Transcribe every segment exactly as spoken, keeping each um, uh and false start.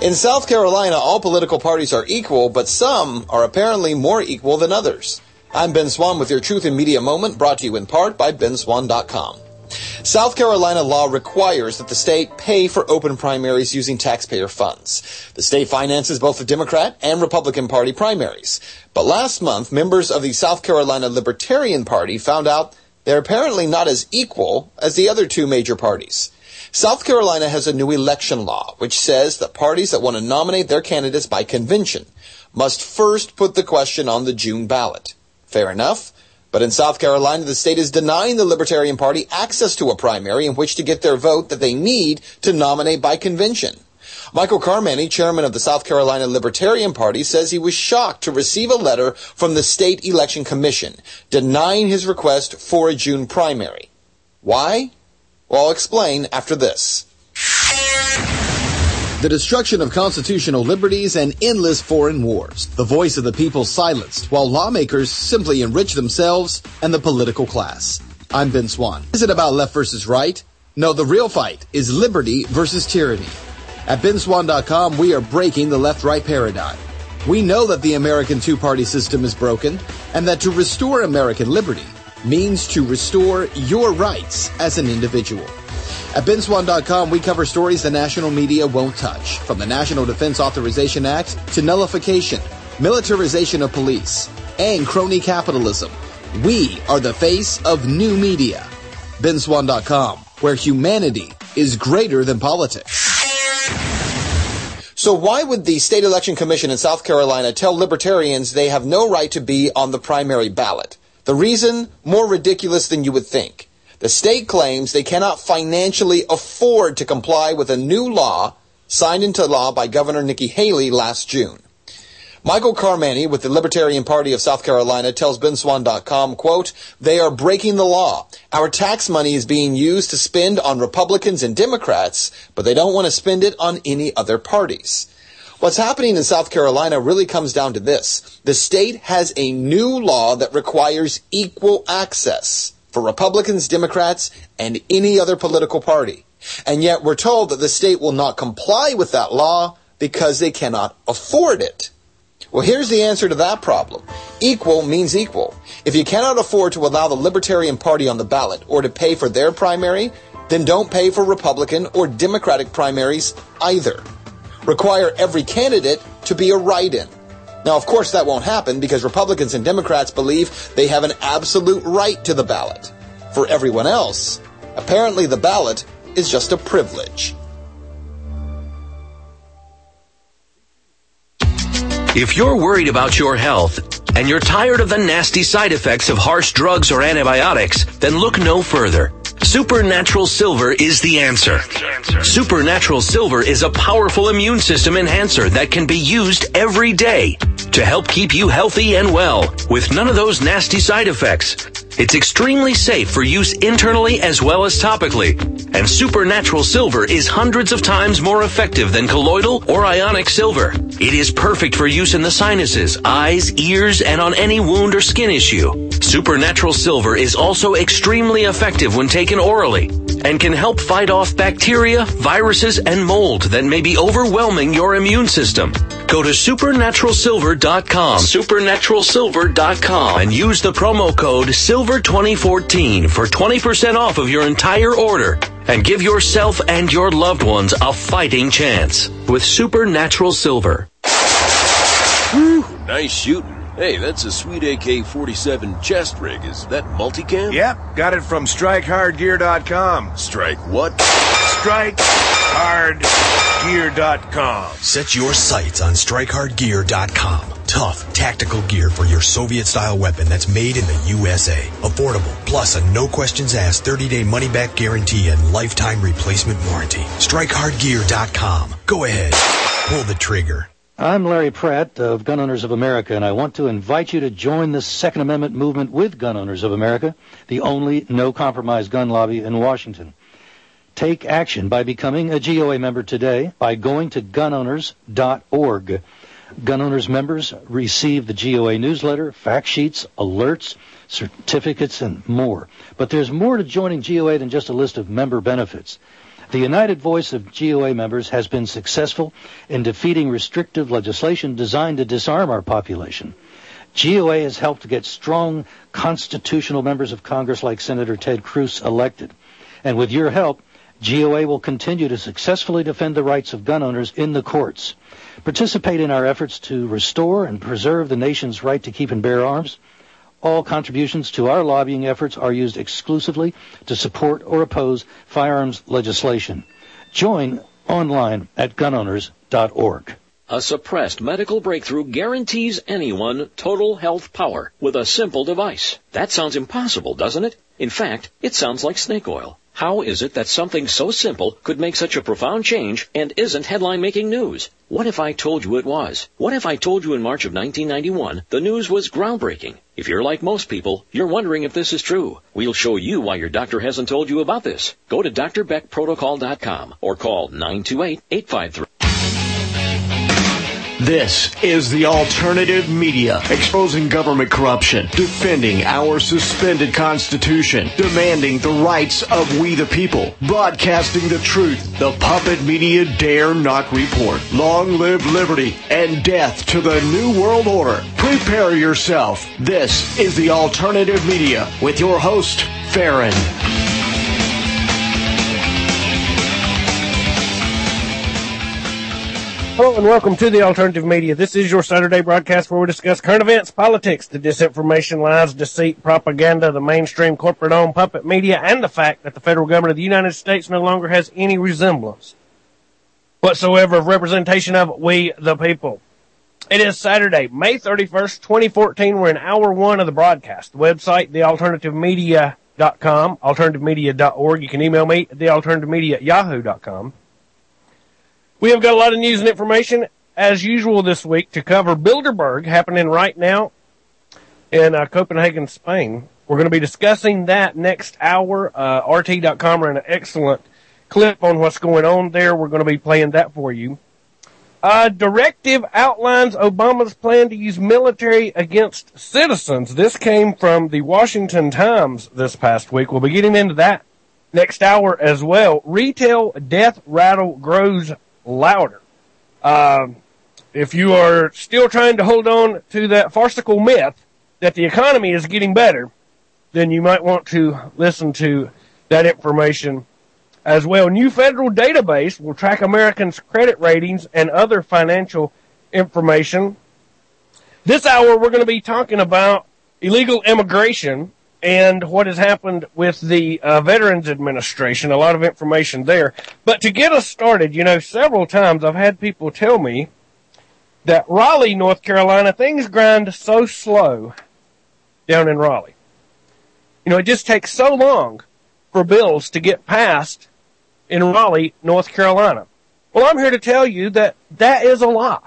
In South Carolina, all political parties are equal, but some are apparently more equal than others. I'm Ben Swan with your Truth in Media Moment, brought to you in part by Ben Swan dot com. South Carolina law requires that the state pay for open primaries using taxpayer funds. The state finances both the Democrat and Republican Party primaries. But last month, members of the South Carolina Libertarian Party found out they're apparently not as equal as the other two major parties. South Carolina has a new election law, which says that parties that want to nominate their candidates by convention must first put the question on the June ballot. Fair enough. But in South Carolina, the state is denying the Libertarian Party access to a primary in which to get their vote that they need to nominate by convention. Michael Carmany, chairman of the South Carolina Libertarian Party, says he was shocked to receive a letter from the State Election Commission denying his request for a June primary. Why? Well, I'll explain after this. The destruction of constitutional liberties and endless foreign wars. The voice of the people silenced, while lawmakers simply enrich themselves and the political class. I'm Ben Swan. Is it about left versus right? No, the real fight is liberty versus tyranny. At Ben Swan dot com, we are breaking the left-right paradigm. We know that the American two-party system is broken, and that to restore American liberty means to restore your rights as an individual. At Ben Swan dot com, we cover stories the national media won't touch, from the National Defense Authorization Act to nullification, militarization of police, and crony capitalism. We are the face of new media. Ben Swan dot com, where humanity is greater than politics. So why would the State Election Commission in South Carolina tell libertarians they have no right to be on the primary ballot? The reason, more ridiculous than you would think. The state claims they cannot financially afford to comply with a new law signed into law by Governor Nikki Haley last June. Michael Carmany with the Libertarian Party of South Carolina tells Ben Swan dot com, quote, "They are breaking the law. Our tax money is being used to spend on Republicans and Democrats, but they don't want to spend it on any other parties." What's happening in South Carolina really comes down to this. The state has a new law that requires equal access for Republicans, Democrats, and any other political party. And yet we're told that the state will not comply with that law because they cannot afford it. Well, here's the answer to that problem. Equal means equal. If you cannot afford to allow the Libertarian Party on the ballot or to pay for their primary, then don't pay for Republican or Democratic primaries either. Require every candidate to be a write-in. Now, of course, that won't happen because Republicans and Democrats believe they have an absolute right to the ballot. For everyone else, apparently the ballot is just a privilege. If you're worried about your health and you're tired of the nasty side effects of harsh drugs or antibiotics, then look no further. Supernatural Silver is the answer. Supernatural Silver is a powerful immune system enhancer that can be used every day to help keep you healthy and well with none of those nasty side effects. It's extremely safe for use internally as well as topically. And Supernatural Silver is hundreds of times more effective than colloidal or ionic silver. It is perfect for use in the sinuses, eyes, ears, and on any wound or skin issue. Supernatural Silver is also extremely effective when taken orally and can help fight off bacteria, viruses, and mold that may be overwhelming your immune system. Go to supernatural silver dot com, supernatural silver dot com, and use the promo code silver twenty fourteen for twenty percent off of your entire order. And give yourself and your loved ones a fighting chance with Supernatural Silver. Whew, nice shooting. Hey, that's a sweet A K forty-seven chest rig. Is that multicam? Yep, got it from strike hard gear dot com. Strike what? strike hard gear dot com. Set your sights on strike hard gear dot com. Tough, tactical gear for your Soviet-style weapon that's made in the U S A. Affordable, plus a no-questions-asked thirty-day money-back guarantee and lifetime replacement warranty. strike hard gear dot com. Go ahead. Pull the trigger. I'm Larry Pratt of Gun Owners of America, and I want to invite you to join the Second Amendment movement with Gun Owners of America, the only no-compromise gun lobby in Washington. Take action by becoming a G O A member today by going to gun owners dot org. Gun Owners members receive the G O A newsletter, fact sheets, alerts, certificates, and more. But there's more to joining G O A than just a list of member benefits. The united voice of G O A members has been successful in defeating restrictive legislation designed to disarm our population. G O A has helped to get strong constitutional members of Congress like Senator Ted Cruz elected. And with your help, G O A will continue to successfully defend the rights of gun owners in the courts. Participate in our efforts to restore and preserve the nation's right to keep and bear arms. All contributions to our lobbying efforts are used exclusively to support or oppose firearms legislation. Join online at gun owners dot org. A suppressed medical breakthrough guarantees anyone total health power with a simple device. That sounds impossible, doesn't it? In fact, it sounds like snake oil. How is it that something so simple could make such a profound change and isn't headline-making news? What if I told you it was? What if I told you in March of nineteen ninety-one the news was groundbreaking? If you're like most people, you're wondering if this is true. We'll show you why your doctor hasn't told you about this. Go to D R Beck Protocol dot com or call nine two eight, eight five three. This is the alternative media, exposing government corruption, defending our suspended Constitution, demanding the rights of we the people, broadcasting the truth. The puppet media dare not report. Long live liberty and death to the New World Order. Prepare yourself. This is the alternative media with your host, Farron. Hello and welcome to the Alternative Media. This is your Saturday broadcast where we discuss current events, politics, the disinformation, lies, deceit, propaganda, the mainstream corporate-owned puppet media, and the fact that the federal government of the United States no longer has any resemblance whatsoever of representation of we the people. It is Saturday, May thirty-first, twenty fourteen. We're in hour one of the broadcast. The website, the alternative media dot com, alternative media dot org. You can email me at the alternative media at yahoo dot com. We have got a lot of news and information, as usual this week, to cover. Bilderberg happening right now in uh, Copenhagen, Spain. We're going to be discussing that next hour. Uh, R T dot com ran an excellent clip on what's going on there. We're going to be playing that for you. Uh, directive outlines Obama's plan to use military against citizens. This came from the Washington Times this past week. We'll be getting into that next hour as well. Retail death rattle grows louder. Um, if you are still trying to hold on to that farcical myth that the economy is getting better, then you might want to listen to that information as well. New federal database will track Americans' credit ratings and other financial information. This hour, we're going to be talking about illegal immigration and what has happened with the uh, Veterans Administration. A lot of information there. But to get us started, you know, several times I've had people tell me that Raleigh, North Carolina, things grind so slow down in Raleigh. You know, it just takes so long for bills to get passed in Raleigh, North Carolina. Well, I'm here to tell you that that is a lie.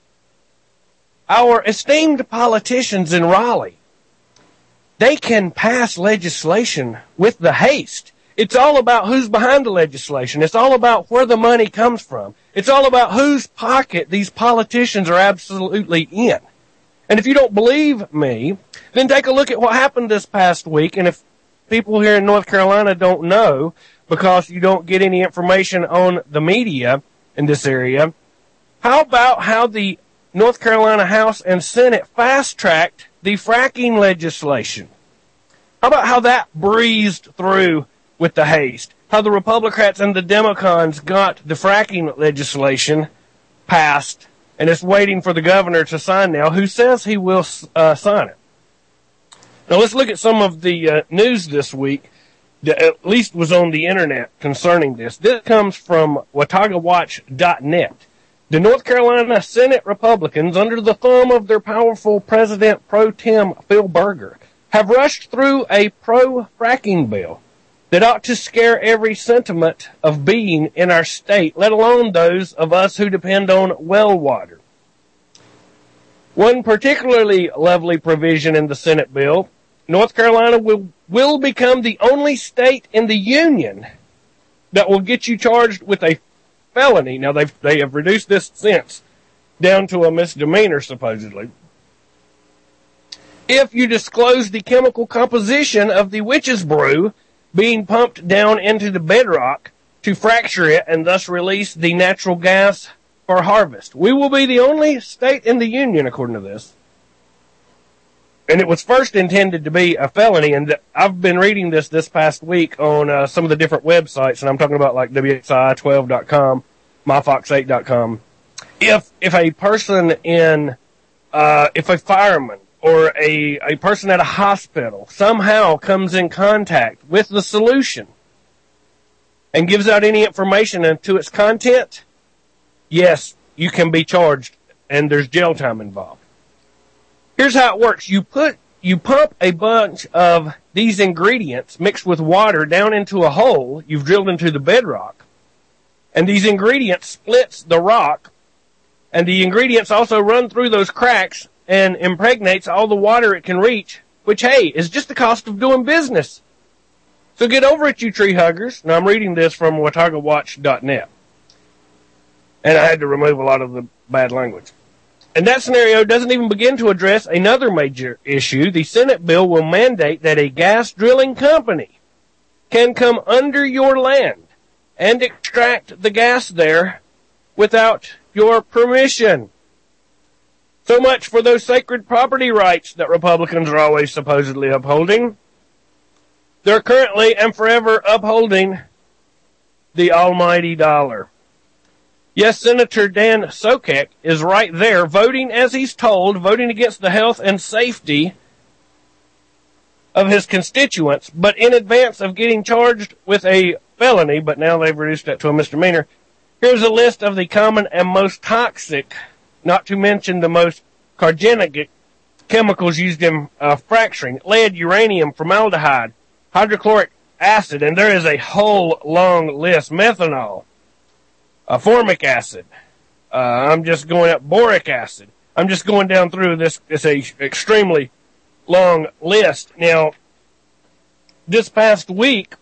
Our esteemed politicians in Raleigh, they can pass legislation with the haste. It's all about who's behind the legislation. It's all about where the money comes from. It's all about whose pocket these politicians are absolutely in. And if you don't believe me, then take a look at what happened this past week. And if people here in North Carolina don't know, because you don't get any information on the media in this area, how about how the North Carolina House and Senate fast-tracked the fracking legislation? How about how that breezed through with the haste? How the Republicans and the Democrats got the fracking legislation passed, and it's waiting for the governor to sign now, who says he will uh, sign it. Now let's look at some of the uh, news this week that at least was on the internet concerning this. This comes from Watauga Watch dot net. The North Carolina Senate Republicans, under the thumb of their powerful President Pro Tem Phil Berger, have rushed through a pro-fracking bill that ought to scare every sentiment of being in our state, let alone those of us who depend on well water. One particularly lovely provision in the Senate bill, North Carolina will, will become the only state in the union that will get you charged with a felony. Now, they've, they have reduced this since down to a misdemeanor, supposedly, if you disclose the chemical composition of the witch's brew being pumped down into the bedrock to fracture it and thus release the natural gas for harvest. We will be the only state in the union, according to this. And it was first intended to be a felony, and I've been reading this this past week on uh, some of the different websites, and I'm talking about like W X I twelve dot com, my fox eight dot com. If if a person in, uh, if a fireman or a, a person at a hospital somehow comes in contact with the solution and gives out any information into its content, yes, you can be charged, and there's jail time involved. Here's how it works. You put, you pump a bunch of these ingredients mixed with water down into a hole you've drilled into the bedrock, and these ingredients splits the rock, and the ingredients also run through those cracks and impregnates all the water it can reach, which, hey, is just the cost of doing business. So get over it, you tree huggers. Now, I'm reading this from Watauga Watch dot net, and I had to remove a lot of the bad language. And that scenario doesn't even begin to address another major issue. The Senate bill will mandate that a gas drilling company can come under your land and extract the gas there without your permission. So much for those sacred property rights that Republicans are always supposedly upholding. They're currently and forever upholding the almighty dollar. Yes, Senator Dan Sokek is right there, voting as he's told, voting against the health and safety of his constituents, but in advance of getting charged with a felony, but now they've reduced that to a misdemeanor. Here's a list of the common and most toxic, not to mention the most carcinogenic chemicals used in uh, fracturing: lead, uranium, formaldehyde, hydrochloric acid, and there is a whole long list. Methanol. Uh, formic acid. Uh, I'm just going up boric acid. I'm just going down through this. It's a extremely long list. Now, this past week,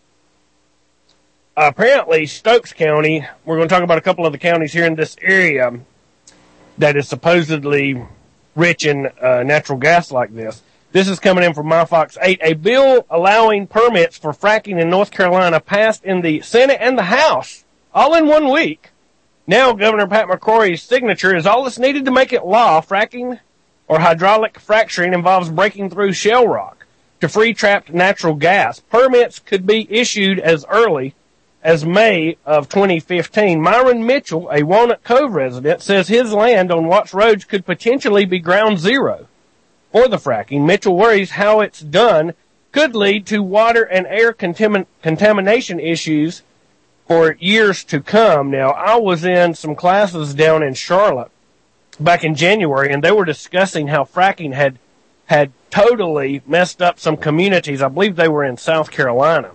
uh, apparently Stokes County, we're going to talk about a couple of the counties here in this area that is supposedly rich in uh, natural gas like this. This is coming in from My Fox eight. A bill allowing permits for fracking in North Carolina passed in the Senate and the House all in one week. Now Governor Pat McCrory's signature is all that's needed to make it law. Fracking or hydraulic fracturing involves breaking through shale rock to free trapped natural gas. Permits could be issued as early as May of twenty fifteen. Myron Mitchell, a Walnut Cove resident, says his land on Watts Roads could potentially be ground zero for the fracking. Mitchell worries how it's done could lead to water and air contamin- contamination issues for years to come. Now, I was in some classes down in Charlotte back in January, and they were discussing how fracking had had totally messed up some communities. I believe they were in South Carolina.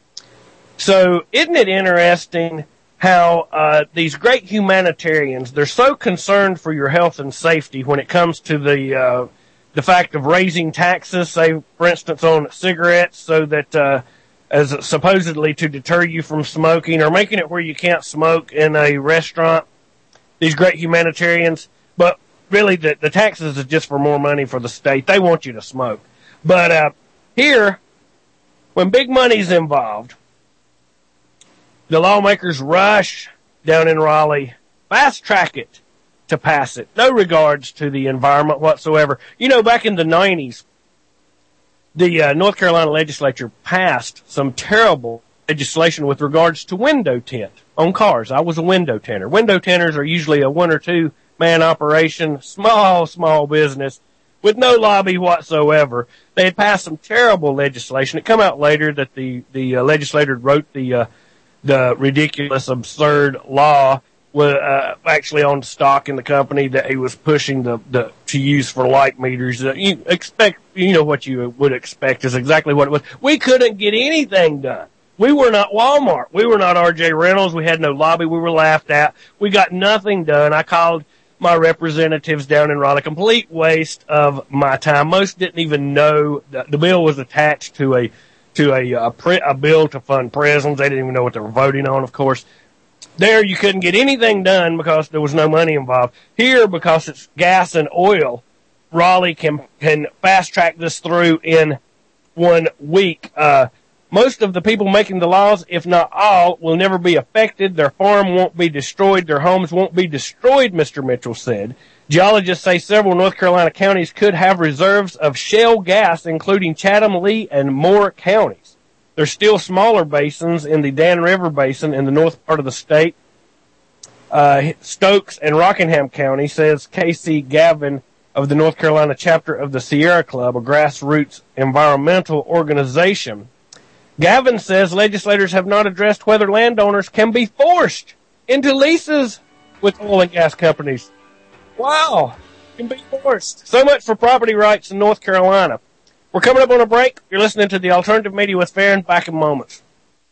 So isn't it interesting how uh, these great humanitarians, they're so concerned for your health and safety when it comes to the uh, the fact of raising taxes, say, for instance, on cigarettes, so that uh, as supposedly to deter you from smoking, or making it where you can't smoke in a restaurant, these great humanitarians. But really, the, the taxes is just for more money for the state. They want you to smoke. But uh, here, when big money's involved, the lawmakers rush down in Raleigh, fast track it to pass it. No regards to the environment whatsoever. You know, back in the nineties, the uh, North Carolina legislature passed some terrible legislation with regards to window tint on cars. I was a window tinter. Window tinters are usually a one or two man operation, small, small business with no lobby whatsoever. They had passed some terrible legislation. It come out later that the, the uh, legislator wrote the, uh, the ridiculous, absurd law was uh, actually on stock in the company that he was pushing the, the to use for light meters. Uh, you expect, you know, what you would expect is exactly what it was. We couldn't get anything done. We were not Walmart. We were not R J Reynolds. We had no lobby. We were laughed at. We got nothing done. I called my representatives down in Raleigh. Complete waste of my time. Most didn't even know that the bill was attached to a to a a, pre, a bill to fund prisons. They didn't even know what they were voting on, of course. There, you couldn't get anything done because there was no money involved. Here, because it's gas and oil, Raleigh can can fast track this through in one week. Uh, Most of the people making the laws, if not all, will never be affected. Their farm won't be destroyed. Their homes won't be destroyed, Mister Mitchell said. Geologists say several North Carolina counties could have reserves of shale gas, including Chatham, Lee, and Moore counties. There's still smaller basins in the Dan River Basin in the north part of the state. Uh, Stokes and Rockingham County, says Casey Gavin of the North Carolina chapter of the Sierra Club, a grassroots environmental organization. Gavin says legislators have not addressed whether landowners can be forced into leases with oil and gas companies. Wow, can be forced. So much for property rights in North Carolina. We're coming up on a break. You're listening to the Alternative Media with Farron. Back in moments.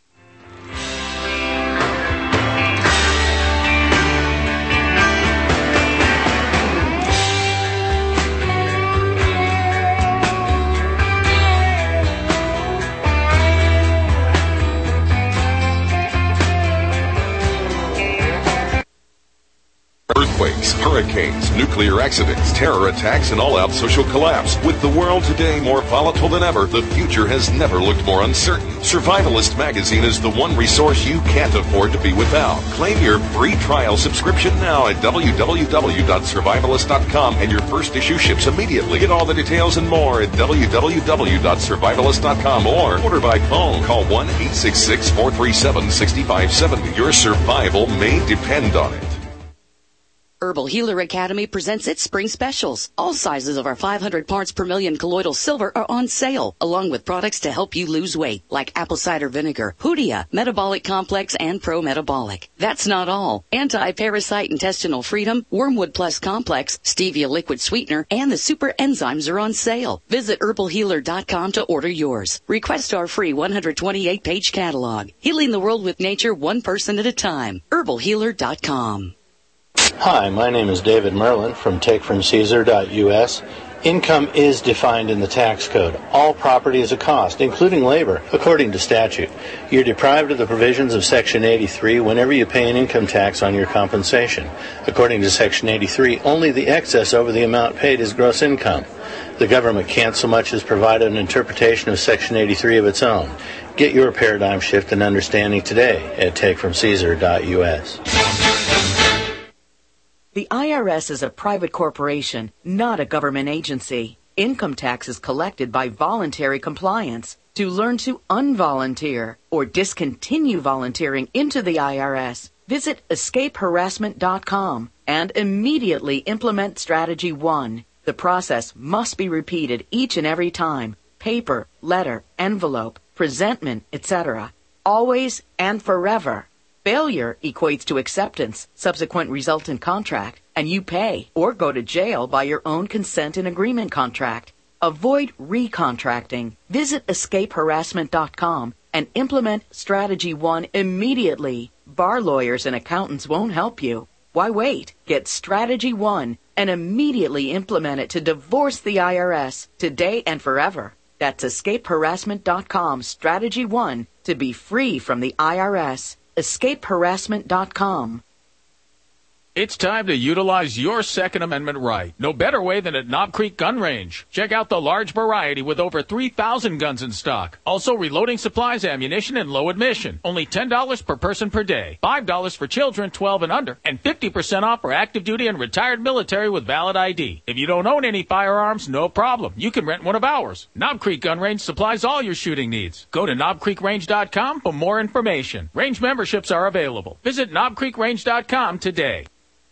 Earthquakes, hurricanes, nuclear accidents, terror attacks, and all-out social collapse. With the world today more volatile than ever, the future has never looked more uncertain. Survivalist Magazine is the one resource you can't afford to be without. Claim your free trial subscription now at w w w dot survivalist dot com, and your first issue ships immediately. Get all the details and more at w w w dot survivalist dot com or order by phone. Call one eight six six, four three seven, six five seven zero. Your survival may depend on it. Herbal Healer Academy presents its spring specials. All sizes of our five hundred parts per million colloidal silver are on sale, along with products to help you lose weight, like apple cider vinegar, Hoodia, Metabolic Complex, and Pro Metabolic. That's not all. Anti-Parasite Intestinal Freedom, Wormwood Plus Complex, Stevia Liquid Sweetener, and the Super Enzymes are on sale. Visit herbal healer dot com to order yours. Request our free one hundred twenty-eight page catalog. Healing the world with nature, one person at a time. herbal healer dot com. Hi, my name is David Merlin from take from caesar dot u s. Income is defined in the tax code. All property is a cost, including labor, according to statute. You're deprived of the provisions of Section eighty-three whenever you pay an income tax on your compensation. According to Section eighty-three, only the excess over the amount paid is gross income. The government can't so much as provide an interpretation of Section eighty-three of its own. Get your paradigm shift and understanding today at take from caesar dot u s. The I R S is a private corporation, not a government agency. Income tax is collected by voluntary compliance. To learn to unvolunteer or discontinue volunteering into the I R S, visit escape harassment dot com and immediately implement Strategy one. The process must be repeated each and every time. Paper, letter, envelope, presentment, et cetera. Always and forever. Failure equates to acceptance, subsequent resultant contract, and you pay or go to jail by your own consent and agreement contract. Avoid recontracting. Visit escape harassment dot com and implement Strategy one immediately. Bar lawyers and accountants won't help you. Why wait? Get Strategy one and immediately implement it to divorce the I R S today and forever. That's escape harassment dot com, Strategy one, to be free from the I R S. escape harassment dot com. It's time to utilize your Second Amendment right. No better way than at Knob Creek Gun Range. Check out the large variety with over three thousand guns in stock. Also reloading supplies, ammunition, and low admission. Only ten dollars per person per day. five dollars for children twelve and under. And fifty percent off for active duty and retired military with valid I D. If you don't own any firearms, no problem. You can rent one of ours. Knob Creek Gun Range supplies all your shooting needs. Go to knob creek range dot com for more information. Range memberships are available. Visit knob creek range dot com today.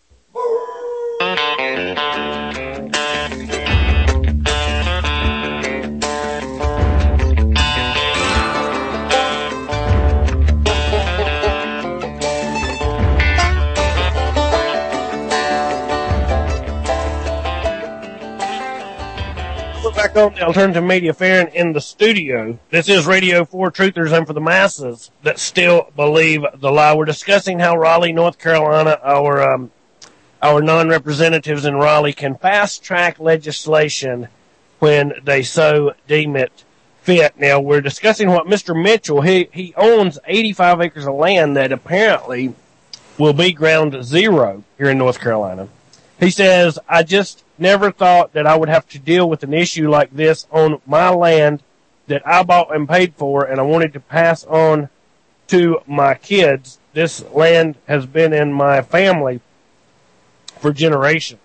We're back on the Alternative Media Farron in the studio. This is Radio for Truthers and for the masses that still believe the lie. We're discussing how Raleigh, North Carolina, our um, our non-representatives in Raleigh can fast-track legislation when they so deem it fit. Now, we're discussing what Mister Mitchell, he, he owns eighty-five acres of land that apparently will be ground zero here in North Carolina. He says, I just never thought that I would have to deal with an issue like this on my land that I bought and paid for, and I wanted to pass on to my kids. This land has been in my family for generations.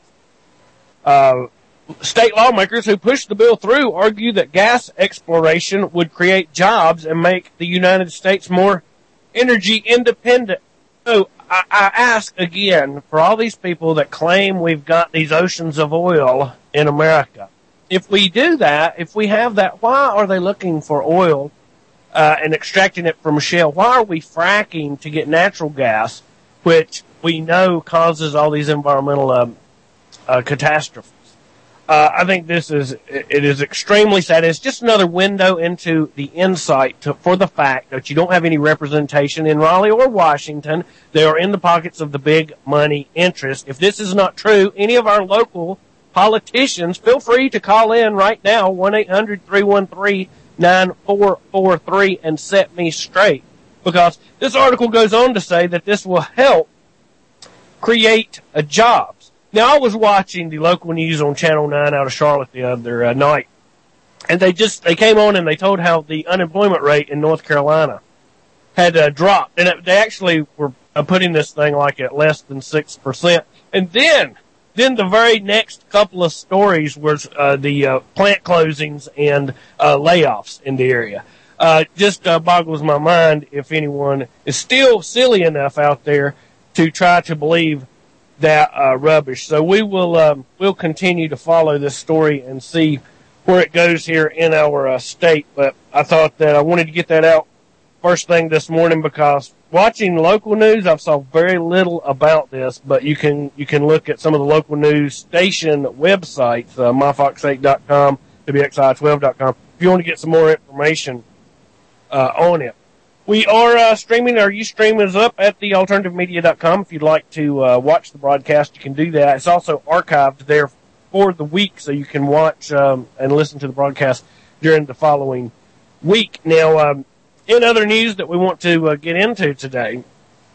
Uh, state lawmakers who pushed the bill through argue that gas exploration would create jobs and make the United States more energy independent. So I, I ask again, for all these people that claim we've got these oceans of oil in America, if we do that, if we have that, why are they looking for oil uh, and extracting it from shale? Why are we fracking to get natural gas, which we know causes all these environmental um, uh, catastrophes? Uh, I think this is, it is extremely sad. It's just another window into the insight to, for the fact that you don't have any representation in Raleigh or Washington. They are in the pockets of the big money interest. If this is not true, any of our local politicians, feel free to call in right now, one eight hundred three one three nine four four three, and set me straight. Because this article goes on to say that this will help create uh, jobs. Now, I was watching the local news on Channel nine out of Charlotte the other uh, night, and they just, they came on and they told how the unemployment rate in North Carolina had uh, dropped. And it, they actually were uh, putting this thing like at less than six percent. And then, Then the very next couple of stories was uh, the uh, plant closings and uh, layoffs in the area. Uh, just uh, boggles my mind if anyone is still silly enough out there to try to believe that uh, rubbish. So we will um, we'll continue to follow this story and see where it goes here in our uh, state. But I thought that I wanted to get that out first thing this morning because watching local news, I've saw very little about this, but you can you can look at some of the local news station websites, uh, my fox eight dot com, W X I twelve dot com, if you want to get some more information uh, on it. We are uh, streaming. Our Ustream is up at the alternative media dot com. If you'd like to uh, watch the broadcast, you can do that. It's also archived there for the week, so you can watch um, and listen to the broadcast during the following week. Now, um, in other news that we want to uh, get into today,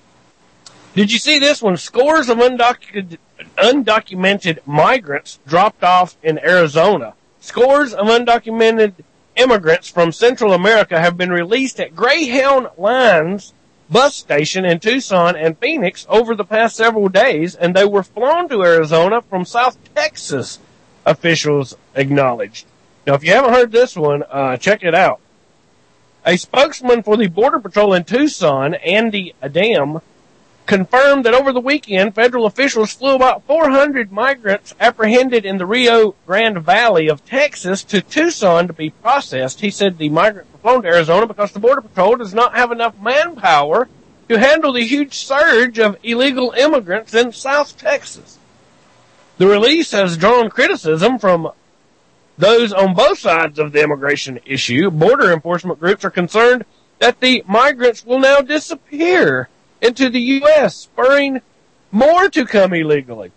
did you see this one? Scores of undocumented, undocumented migrants dropped off in Arizona. Scores of undocumented immigrants from Central America have been released at Greyhound Lines bus station in Tucson and Phoenix over the past several days, and they were flown to Arizona from South Texas, officials acknowledged. Now, if you haven't heard this one, uh, check it out. A spokesman for the Border Patrol in Tucson, Andy Adam, confirmed that over the weekend, federal officials flew about four hundred migrants apprehended in the Rio Grande Valley of Texas to Tucson to be processed. He said the migrants were flown to Arizona because the Border Patrol does not have enough manpower to handle the huge surge of illegal immigrants in South Texas. The release has drawn criticism from those on both sides of the immigration issue. Border enforcement groups are concerned that the migrants will now disappear into the U S, spurring more to come illegally.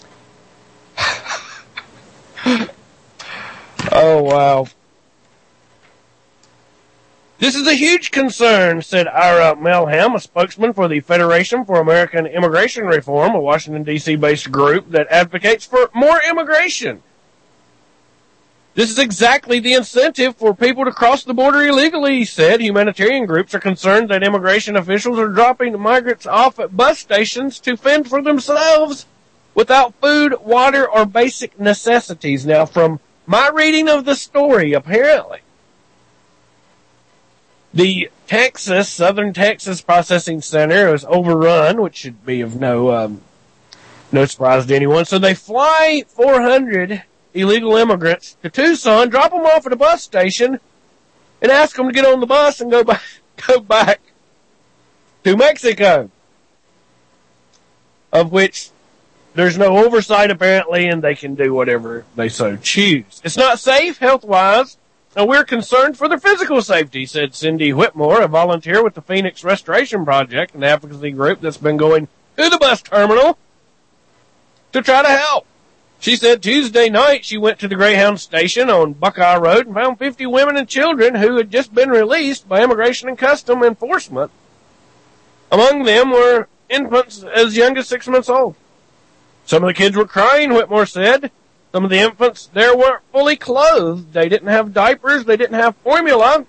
Oh, wow. This is a huge concern, said Ira Melham, a spokesman for the Federation for American Immigration Reform, a Washington, D C-based group that advocates for more immigration. This is exactly the incentive for people to cross the border illegally, he said. Humanitarian groups are concerned that immigration officials are dropping migrants off at bus stations to fend for themselves without food, water, or basic necessities. Now, from my reading of the story, apparently, the Texas, Southern Texas Processing Center is overrun, which should be of no, um, no surprise to anyone. So they fly four hundred illegal immigrants to Tucson, drop them off at a bus station, and ask them to get on the bus and go back, go back to Mexico, of which there's no oversight apparently, and they can do whatever they so choose. It's not safe health-wise, and we're concerned for their physical safety, said Cindy Whitmore, a volunteer with the Phoenix Restoration Project, an advocacy group that's been going to the bus terminal to try to help. She said Tuesday night she went to the Greyhound station on Buckeye Road and found fifty women and children who had just been released by Immigration and Custom Enforcement. Among them were infants as young as six months old. Some of the kids were crying, Whitmore said. Some of the infants there weren't fully clothed. They didn't have diapers. They didn't have formula.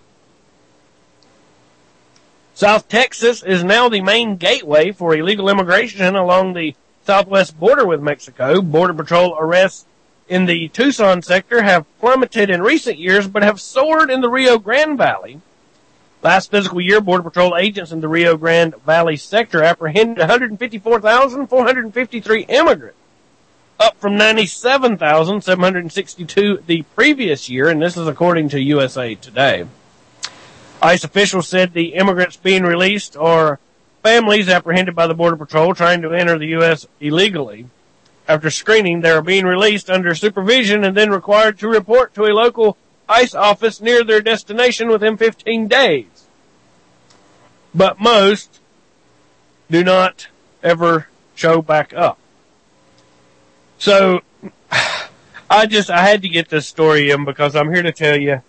South Texas is now the main gateway for illegal immigration along the southwest border with Mexico. Border Patrol arrests in the Tucson sector have plummeted in recent years, but have soared in the Rio Grande Valley. Last fiscal year, Border Patrol agents in the Rio Grande Valley sector apprehended one hundred fifty-four thousand four hundred fifty-three immigrants, up from ninety-seven thousand seven hundred sixty-two the previous year, and this is according to U S A Today. ICE officials said the immigrants being released are families apprehended by the Border Patrol trying to enter the U S illegally. After screening, they are being released under supervision and then required to report to a local ICE office near their destination within fifteen days. But most do not ever show back up. So, I just, I had to get this story in because I'm here to tell you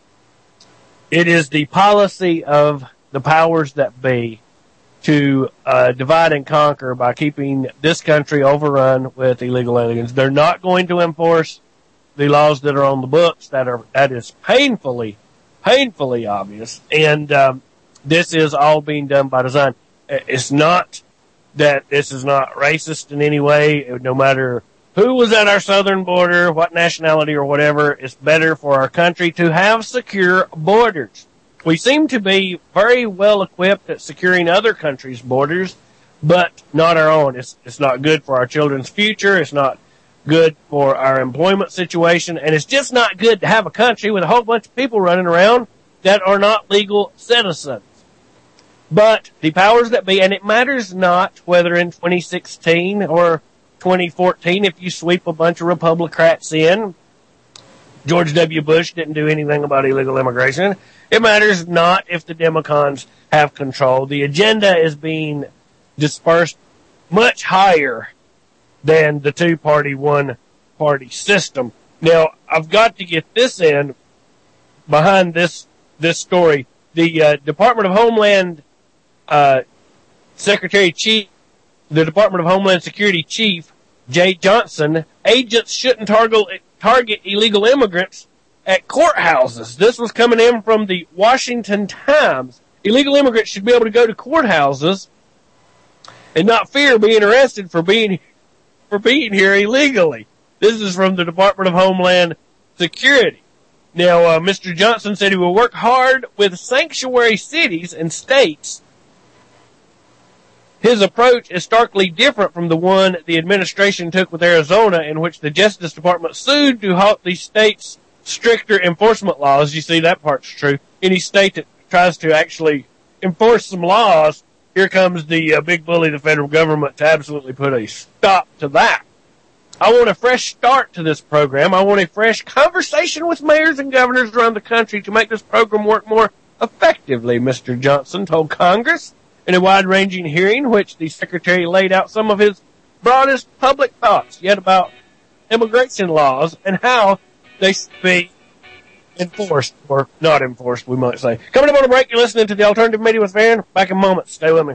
it is the policy of the powers that be to uh, divide and conquer by keeping this country overrun with illegal aliens. They're not going to enforce the laws that are on the books. That are that is painfully, painfully obvious. And um, this is all being done by design. It's not that this is not racist in any way. No matter who was at our southern border, what nationality or whatever, it's better for our country to have secure borders. We seem to be very well equipped at securing other countries' borders, but not our own. It's, it's not good for our children's future. It's not good for our employment situation. And it's just not good to have a country with a whole bunch of people running around that are not legal citizens. But the powers that be, and it matters not whether in twenty sixteen or twenty fourteen, if you sweep a bunch of Republicrats in, George W. Bush didn't do anything about illegal immigration. It matters not if the Democrats have control. The agenda is being dispersed much higher than the two-party, one-party system. Now, I've got to get this in behind this this story. The uh, Department of Homeland uh, Secretary Chief, the Department of Homeland Security Chief, Jay Johnson, agents shouldn't target target illegal immigrants at courthouses. This was coming in from the Washington Times. Illegal immigrants should be able to go to courthouses and not fear being arrested for being for being here illegally. This is from the Department of Homeland Security. Now, uh, Mister Johnson said he will work hard with sanctuary cities and states. His approach is starkly different from the one the administration took with Arizona, in which the Justice Department sued to halt the state's stricter enforcement laws. You see, that part's true. Any state that tries to actually enforce some laws, here comes the uh, big bully, the federal government, to absolutely put a stop to that. I want a fresh start to this program. I want a fresh conversation with mayors and governors around the country to make this program work more effectively, Mister Johnson told Congress in a wide-ranging hearing, which the Secretary laid out some of his broadest public thoughts yet about immigration laws and how they should be enforced, or not enforced, we might say. Coming up on a break, you're listening to the Alternative Media with Farron. Back in a moment. Stay with me.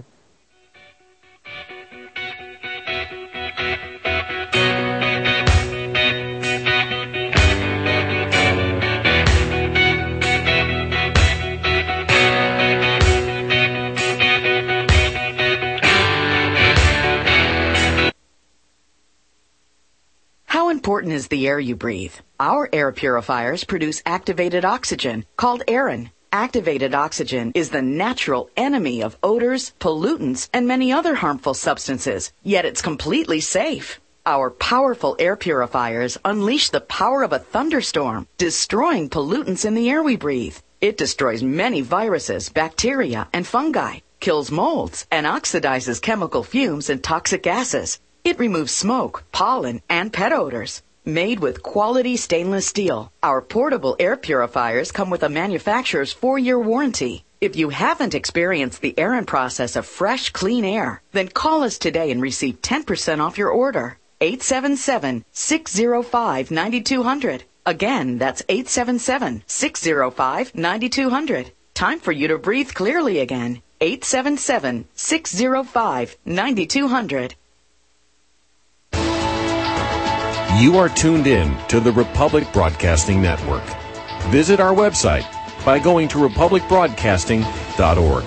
How important is the air you breathe? Our air purifiers produce activated oxygen, called Aerin. Activated oxygen is the natural enemy of odors, pollutants, and many other harmful substances, yet it's completely safe. Our powerful air purifiers unleash the power of a thunderstorm, destroying pollutants in the air we breathe. It destroys many viruses, bacteria, and fungi, kills molds, and oxidizes chemical fumes and toxic gases. It removes smoke, pollen, and pet odors. Made with quality stainless steel, our portable air purifiers come with a manufacturer's four-year warranty. If you haven't experienced the Aerin process of fresh, clean air, then call us today and receive ten percent off your order. eight seven seven, six zero five, nine two zero zero. Again, that's eight seven seven, six zero five, nine two zero zero. Time for you to breathe clearly again. eight seven seven, six zero five, nine two zero zero. You are tuned in to the Republic Broadcasting Network. Visit our website by going to republic broadcasting dot org.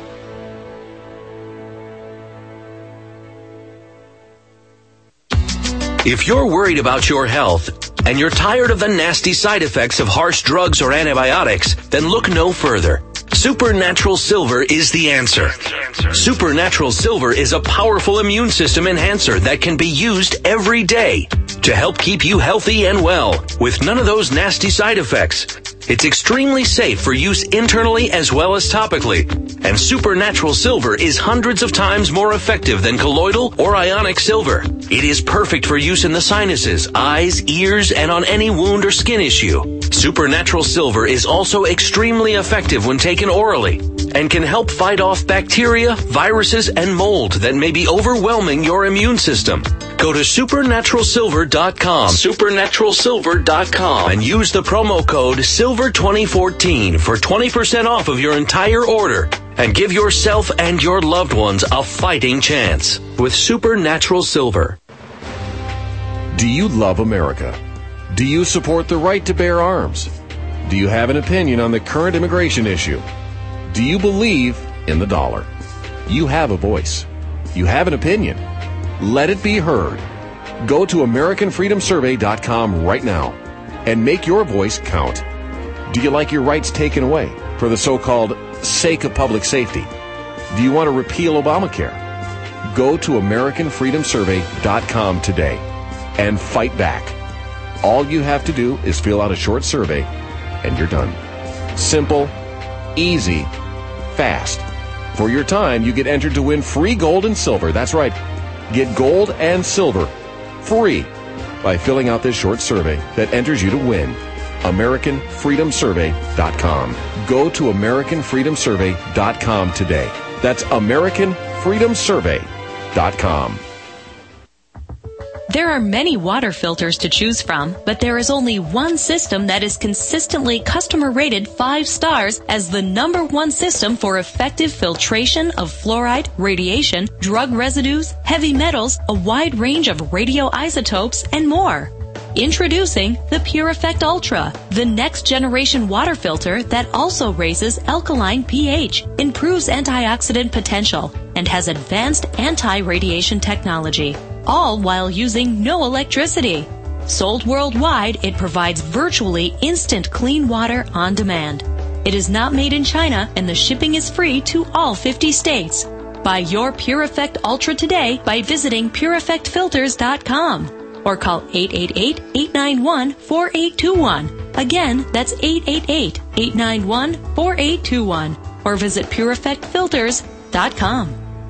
If you're worried about your health and you're tired of the nasty side effects of harsh drugs or antibiotics, then look no further. Supernatural Silver is the answer. Supernatural Silver is a powerful immune system enhancer that can be used every day to help keep you healthy and well with none of those nasty side effects. It's extremely safe for use internally as well as topically. And Supernatural Silver is hundreds of times more effective than colloidal or ionic silver. It is perfect for use in the sinuses, eyes, ears, and on any wound or skin issue. Supernatural Silver is also extremely effective when taken orally and can help fight off bacteria, viruses, and mold that may be overwhelming your immune system. Go to supernatural silver dot com, supernatural silver dot com, and use the promo code silver twenty fourteen for twenty percent off of your entire order. And give yourself and your loved ones a fighting chance with Supernatural Silver. Do you love America? Do you support the right to bear arms? Do you have an opinion on the current immigration issue? Do you believe in the dollar? You have a voice. You have an opinion. Let it be heard. Go to american freedom survey dot com right now and make your voice count. Do you like your rights taken away for the so-called sake of public safety? Do you want to repeal Obamacare? Go to american freedom survey dot com today and fight back. All you have to do is fill out a short survey and you're done. Simple, easy, fast. For your time, you get entered to win free gold and silver. That's right. Get gold and silver free by filling out this short survey that enters you to win. american freedom survey dot com. Go to american freedom survey dot com today. That's american freedom survey dot com. There are many water filters to choose from, but there is only one system that is consistently customer rated five stars as the number one system for effective filtration of fluoride, radiation, drug residues, heavy metals, a wide range of radioisotopes, and more. Introducing the Pure Effect Ultra, the next generation water filter that also raises alkaline pH, improves antioxidant potential, and has advanced anti-radiation technology, all while using no electricity. Sold worldwide, it provides virtually instant clean water on demand. It is not made in China, and the shipping is free to all fifty states. Buy your Pure Effect Ultra today by visiting pure effect filters dot com. Or call eight eight eight, eight nine one, four eight two one. Again, that's eight eight eight, eight nine one, four eight two one. Or visit pure effect filters dot com.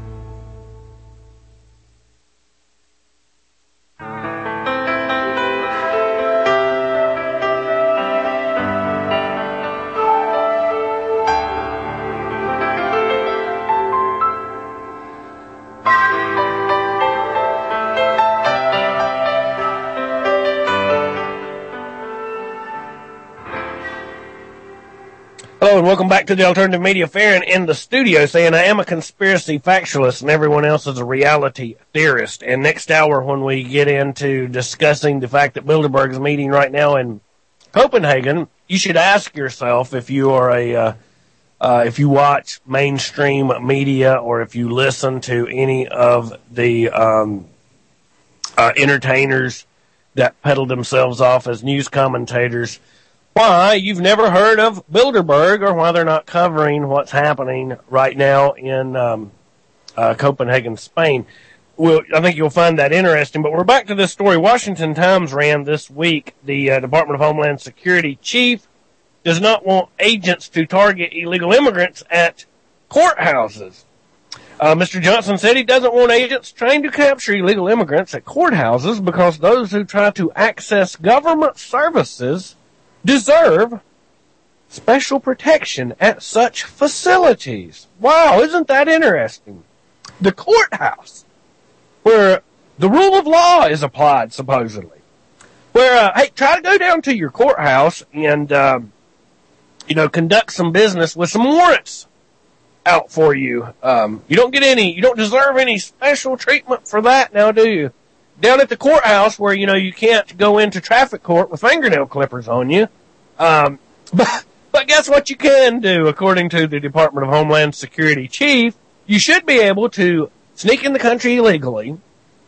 Hello and welcome back to the Alternative Media. Farron in the studio saying I am a conspiracy factualist and everyone else is a reality theorist. And next hour when we get into discussing the fact that Bilderberg is meeting right now in Copenhagen, you should ask yourself if you are a, uh, uh, if you watch mainstream media or if you listen to any of the um, uh, entertainers that peddle themselves off as news commentators, why you've never heard of Bilderberg or why they're not covering what's happening right now in um, uh, Copenhagen, Spain. Well, I think you'll find that interesting. But we're back to this story. Washington Times ran this week, the uh, Department of Homeland Security chief does not want agents to target illegal immigrants at courthouses. Uh, Mister Johnson said he doesn't want agents trying to capture illegal immigrants at courthouses because those who try to access government services deserve special protection at such facilities. Wow, isn't that interesting? The courthouse, where the rule of law is applied, supposedly. Where, uh, hey, try to go down to your courthouse and, uh, you know, conduct some business with some warrants out for you. Um, you don't get any, you don't deserve any special treatment for that now, do you? down at the courthouse where, you know, you can't go into traffic court with fingernail clippers on you. Um, but, but guess what you can do, according to the Department of Homeland Security chief? You should be able to sneak in the country illegally,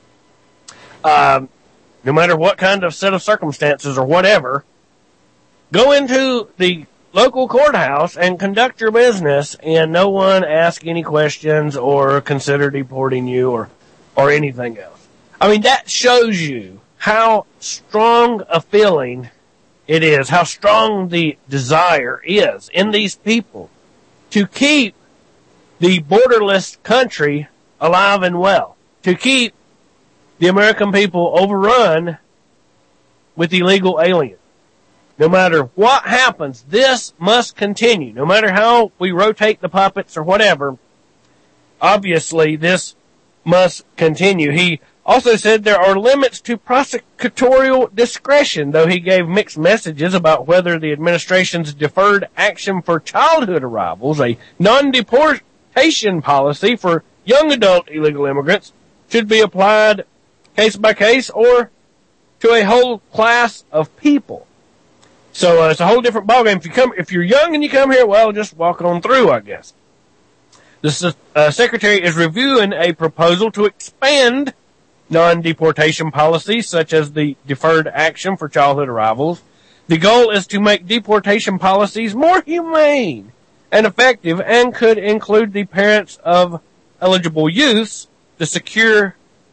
um, no matter what kind of set of circumstances or whatever, go into the local courthouse and conduct your business, and no one ask any questions or consider deporting you or, or anything else. I mean, that shows you how strong a feeling it is, how strong the desire is in these people to keep the borderless country alive and well, to keep the American people overrun with illegal aliens. No matter what happens, this must continue. No matter how we rotate the puppets or whatever, obviously this must continue. He also said there are limits to prosecutorial discretion, though he gave mixed messages about whether the administration's deferred action for childhood arrivals, a non-deportation policy for young adult illegal immigrants, should be applied case by case or to a whole class of people. So uh, it's a whole different ballgame. If you come, if you're young and you come here, well, just walk on through, I guess. The uh, secretary is reviewing a proposal to expand non-deportation policies, such as the deferred action for childhood arrivals. The goal is to make deportation policies more humane and effective, and could include the parents of eligible youths. The secure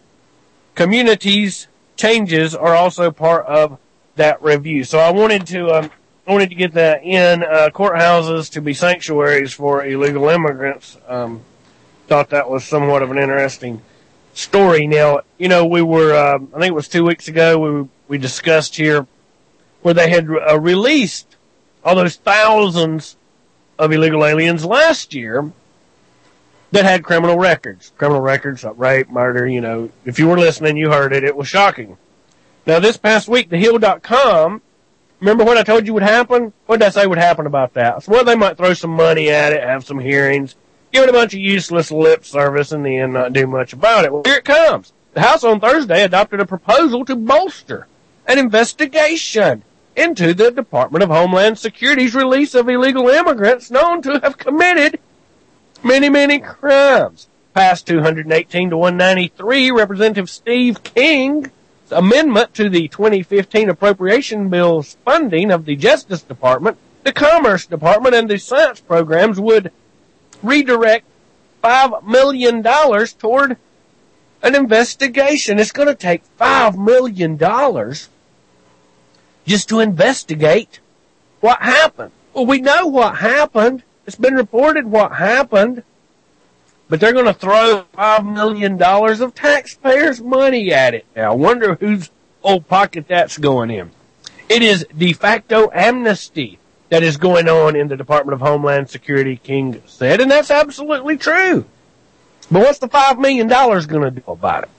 communities changes are also part of that review. So I wanted to, um, I wanted to get that in. Uh, courthouses to be sanctuaries for illegal immigrants. Um, thought that was somewhat of an interesting story. Now, you know, we were, uh, I think it was two weeks ago, we we discussed here where they had uh, released all those thousands of illegal aliens last year that had criminal records. Criminal records, rape, murder, you know. If you were listening, you heard it. It was shocking. Now, this past week, the Hill dot com, remember what I told you would happen? What did I say would happen about that? So, well, they might throw some money at it, have some hearings, give it a bunch of useless lip service, and then not do much about it. Well, here it comes. The House on Thursday adopted a proposal to bolster an investigation into the Department of Homeland Security's release of illegal immigrants known to have committed many, many crimes. Passed two hundred eighteen to one ninety-three, Representative Steve King's amendment to the twenty fifteen appropriation bill's funding of the Justice Department, the Commerce Department, and the science programs would redirect five million dollars toward an investigation. It's going to take five million dollars just to investigate what happened. Well, we know what happened. It's been reported what happened. But they're going to throw five million dollars of taxpayers' money at it. Now, I wonder whose old pocket that's going in. It is de facto amnesty that is going on in the Department of Homeland Security, King said, and that's absolutely true. But what's the five million dollars going to do about it?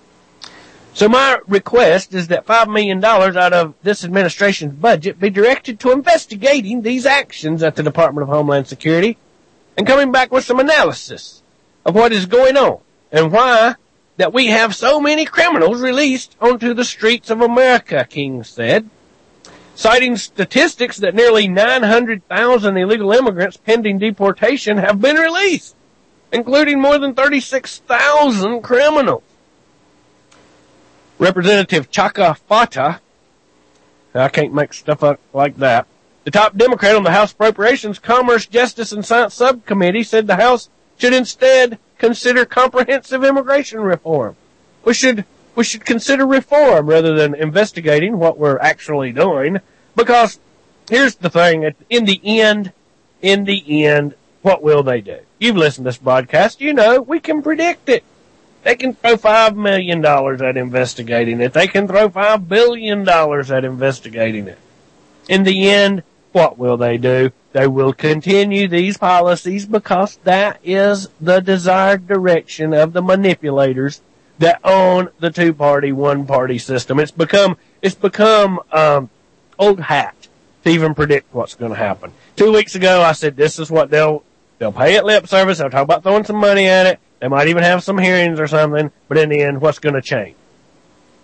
So my request is that five million dollars out of this administration's budget be directed to investigating these actions at the Department of Homeland Security and coming back with some analysis of what is going on and why that we have so many criminals released onto the streets of America, King said, citing statistics that nearly nine hundred thousand illegal immigrants pending deportation have been released, including more than thirty-six thousand criminals. Representative Chaka Fata, I can't make stuff up like that, the top Democrat on the House Appropriations, Commerce, Justice, and Science Subcommittee, said the House should instead consider comprehensive immigration reform. We should, we should consider reform rather than investigating what we're actually doing, because here's the thing, in the end, in the end, what will they do? You've listened to this broadcast, you know, we can predict it. They can throw five million dollars at investigating it. They can throw five billion dollars at investigating it. In the end, what will they do? They will continue these policies because that is the desired direction of the manipulators that own the two-party, one-party system. It's become, it's become, um, old hat to even predict what's going to happen. Two weeks ago, I said this is what they'll, they'll pay it lip service. They'll talk about throwing some money at it. They might even have some hearings or something, but in the end, what's going to change?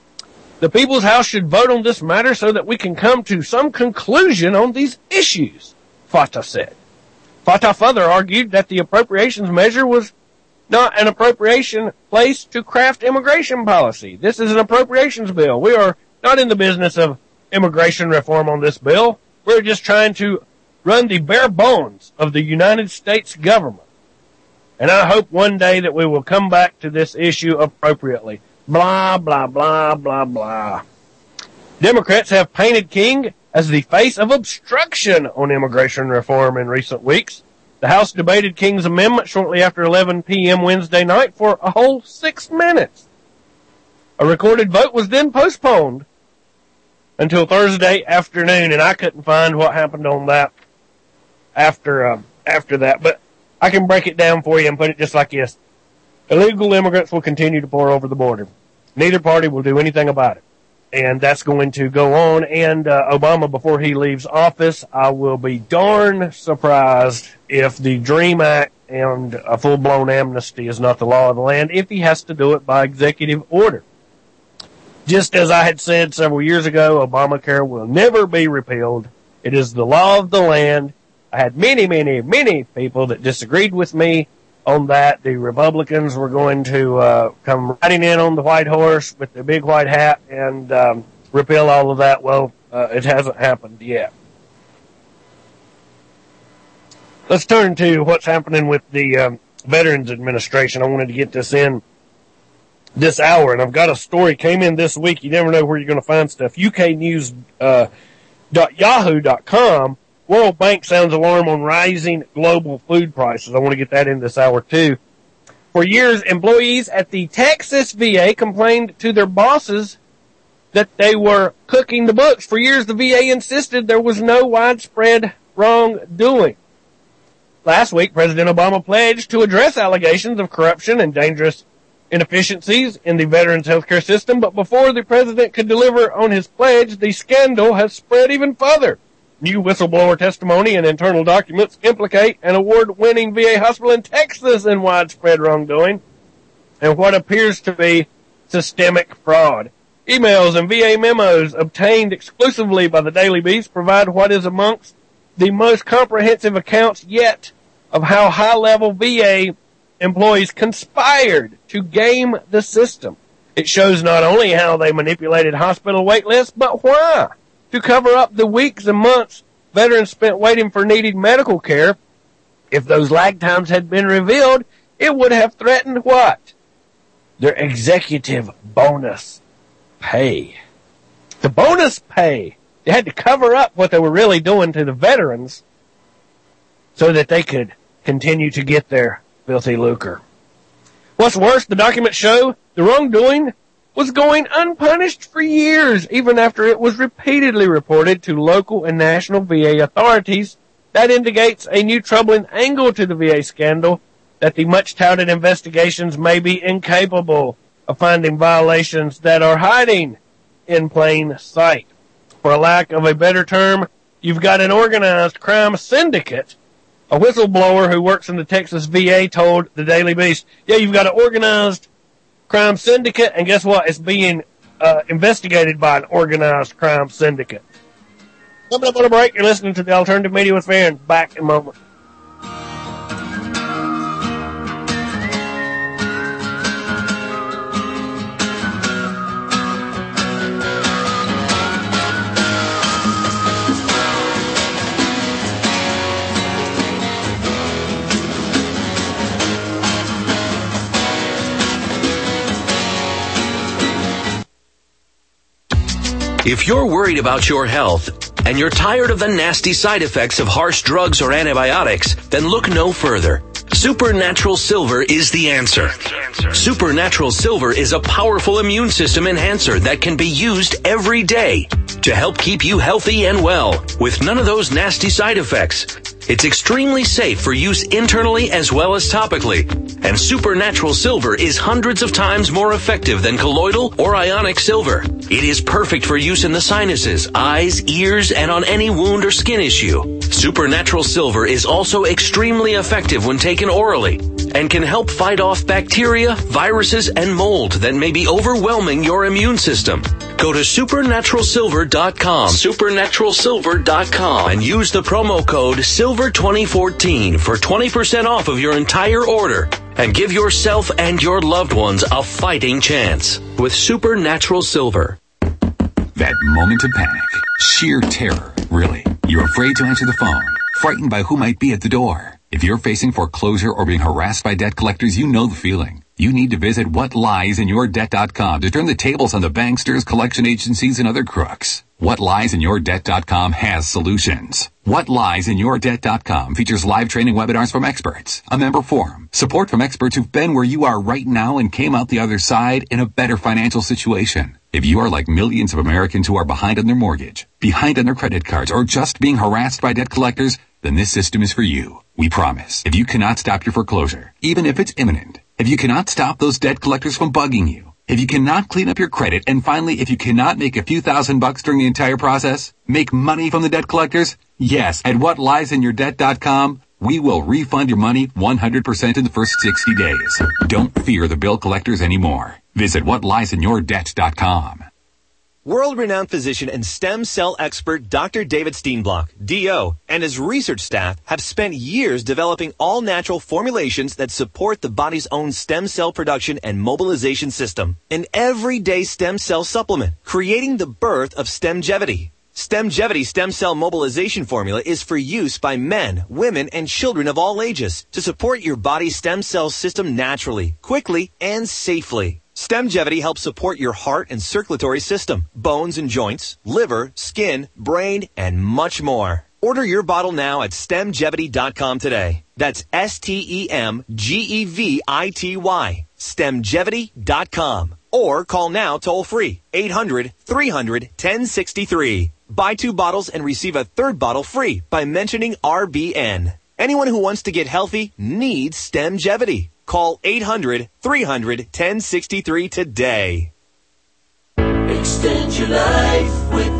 The People's House should vote on this matter so that we can come to some conclusion on these issues, Fatah said. Fatah further argued that the appropriations measure was not an appropriation placed to craft immigration policy. This is an appropriations bill. We are not in the business of immigration reform on this bill. We're just trying to run the bare bones of the United States government. And I hope one day that we will come back to this issue appropriately. Blah, blah, blah, blah, blah. Democrats have painted King as the face of obstruction on immigration reform in recent weeks. The House debated King's amendment shortly after eleven p.m. Wednesday night for a whole six minutes. A recorded vote was then postponed until Thursday afternoon, and I couldn't find what happened on that after uh, after that. But I can break it down for you and put it just like this. Illegal immigrants will continue to pour over the border. Neither party will do anything about it. And that's going to go on. And uh, Obama, before he leaves office, I will be darn surprised if the DREAM Act and a full-blown amnesty is not the law of the land, if he has to do it by executive order. Just as I had said several years ago, Obamacare will never be repealed. It is the law of the land. I had many, many, many people that disagreed with me on that. The Republicans were going to uh, come riding in on the white horse with the big white hat and um, repeal all of that. Well, uh, it hasn't happened yet. Let's turn to what's happening with the um, Veterans Administration. I wanted to get this in this hour, and I've got a story came in this week. You never know where you're going to find stuff. U K news dot yahoo dot com. World Bank sounds alarm on rising global food prices. I want to get that in this hour, too. For years, employees at the Texas V A complained to their bosses that they were cooking the books. For years, the V A insisted there was no widespread wrongdoing. Last week, President Obama pledged to address allegations of corruption and dangerous inefficiencies in the veterans healthcare system, but before the president could deliver on his pledge, the scandal has spread even further. New whistleblower testimony and internal documents implicate an award-winning V A hospital in Texas in widespread wrongdoing and what appears to be systemic fraud. Emails and V A memos obtained exclusively by the Daily Beast provide what is amongst the most comprehensive accounts yet of how high-level V A employees conspired to game the system. It shows not only how they manipulated hospital wait lists, but why. To cover up the weeks and months veterans spent waiting for needed medical care. If those lag times had been revealed, it would have threatened what? Their executive bonus pay. The bonus pay. They had to cover up what they were really doing to the veterans so that they could continue to get their filthy lucre. What's worse, the documents show the wrongdoing was going unpunished for years, even after it was repeatedly reported to local and national V A authorities. That indicates a new troubling angle to the V A scandal, that the much-touted investigations may be incapable of finding violations that are hiding in plain sight. For a lack of a better term, you've got an organized crime syndicate. A whistleblower who works in the Texas V A told the Daily Beast, yeah, you've got an organized crime syndicate, and guess what? It's being uh, investigated by an organized crime syndicate. Coming up on a break, you're listening to the Alternative Media with Farron. Back in a moment. If you're worried about your health and you're tired of the nasty side effects of harsh drugs or antibiotics, then look no further. Supernatural Silver is the answer. Supernatural Silver is a powerful immune system enhancer that can be used every day to help keep you healthy and well with none of those nasty side effects. It's extremely safe for use internally as well as topically. And Supernatural Silver is hundreds of times more effective than colloidal or ionic silver. It is perfect for use in the sinuses, eyes, ears, and on any wound or skin issue. Supernatural Silver is also extremely effective when taken orally and can help fight off bacteria, viruses, and mold that may be overwhelming your immune system. Go to supernatural silver dot com, supernatural silver dot com, and use the promo code silver twenty fourteen for twenty percent off of your entire order. And give yourself and your loved ones a fighting chance with Supernatural Silver. That moment of panic, sheer terror, really. You're afraid to answer the phone, frightened by who might be at the door. If you're facing foreclosure or being harassed by debt collectors, you know the feeling. You need to visit what lies in your debt dot com to turn the tables on the banksters, collection agencies, and other crooks. what lies in your debt dot com has solutions. what lies in your debt dot com features live training webinars from experts, a member forum, support from experts who've been where you are right now and came out the other side in a better financial situation. If you are like millions of Americans who are behind on their mortgage, behind on their credit cards, or just being harassed by debt collectors, then this system is for you. We promise. If you cannot stop your foreclosure, even if it's imminent, if you cannot stop those debt collectors from bugging you, if you cannot clean up your credit, and finally, if you cannot make a few thousand bucks during the entire process, make money from the debt collectors, yes, at what lies in your debt dot com, we will refund your money one hundred percent in the first sixty days. Don't fear the bill collectors anymore. Visit what lies in your debt dot com. World-renowned physician and stem cell expert Doctor David Steenblock, D O, and his research staff have spent years developing all-natural formulations that support the body's own stem cell production and mobilization system. An everyday stem cell supplement, creating the birth of Stemgevity. Stemgevity stem cell mobilization formula is for use by men, women, and children of all ages to support your body's stem cell system naturally, quickly, and safely. Stemgevity helps support your heart and circulatory system, bones and joints, liver, skin, brain, and much more. Order your bottle now at stemgevity dot com today. That's S T E M G E V I T Y, stemgevity dot com. Or call now toll free, eight hundred, three hundred, ten sixty-three. Buy two bottles and receive a third bottle free by mentioning R B N. Anyone who wants to get healthy needs Stemgevity. Call eight hundred, three hundred, ten sixty-three today. Extend your life with